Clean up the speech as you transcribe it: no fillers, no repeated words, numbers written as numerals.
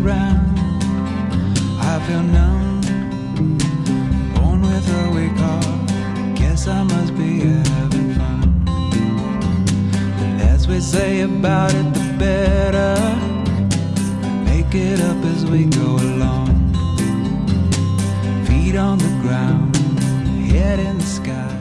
around. I feel numb, born with a weak heart. Guess I must be having fun. The less we say about it, the better. Make it up as we go along. Feet on the ground, head in the sky.